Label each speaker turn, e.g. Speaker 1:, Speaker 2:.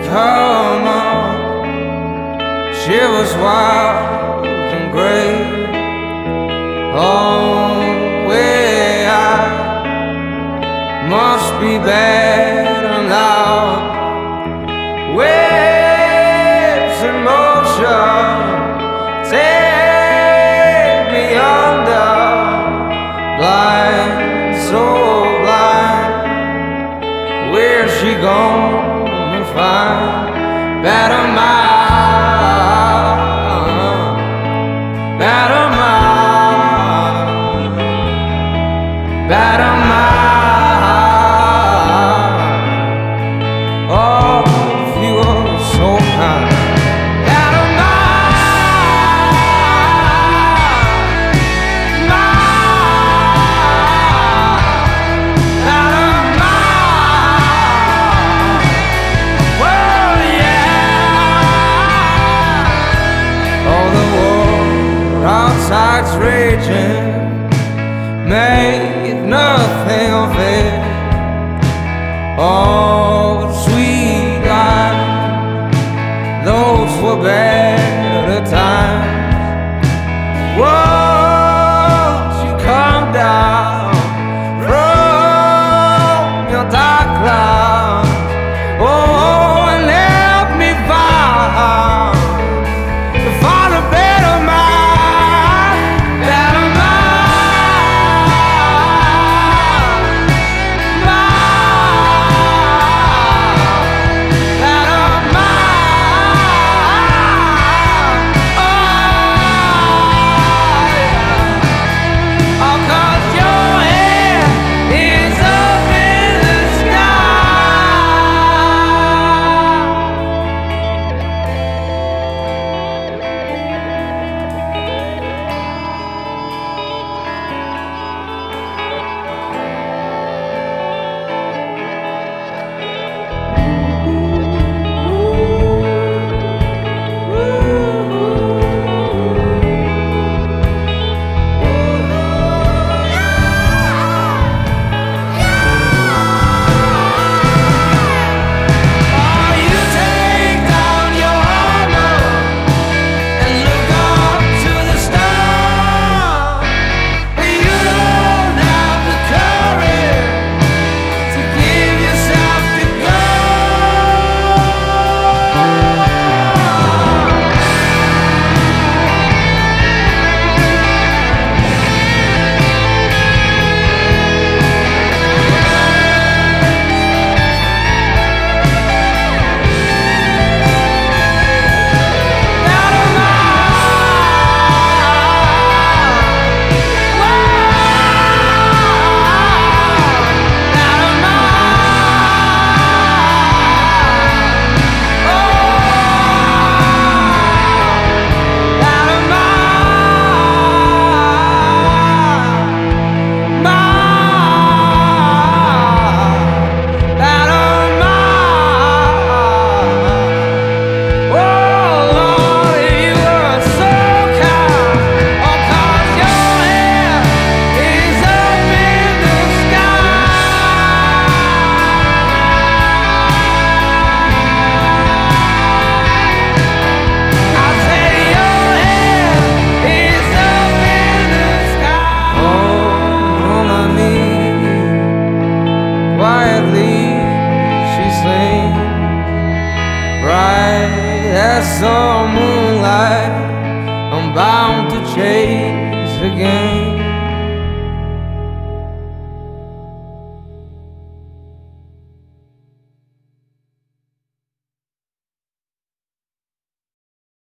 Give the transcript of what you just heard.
Speaker 1: come on. She was wild and great. Oh, way I must be better now. Waves in motion take me under. Blind, so blind. Where's she gonna find better mind, better mind, better mind? Oh, if you were so kind. Better mind, mind, better mind. Well, yeah. Oh, the war outside's raging. Make nothing of it. Oh, sweet life, those were better times. Won't you come down from your dark clouds? Oh, and help me find a better mind, better mind, mind, better mind. Oh, 'cause your head is up in the as some moonlight, I'm bound to chase again.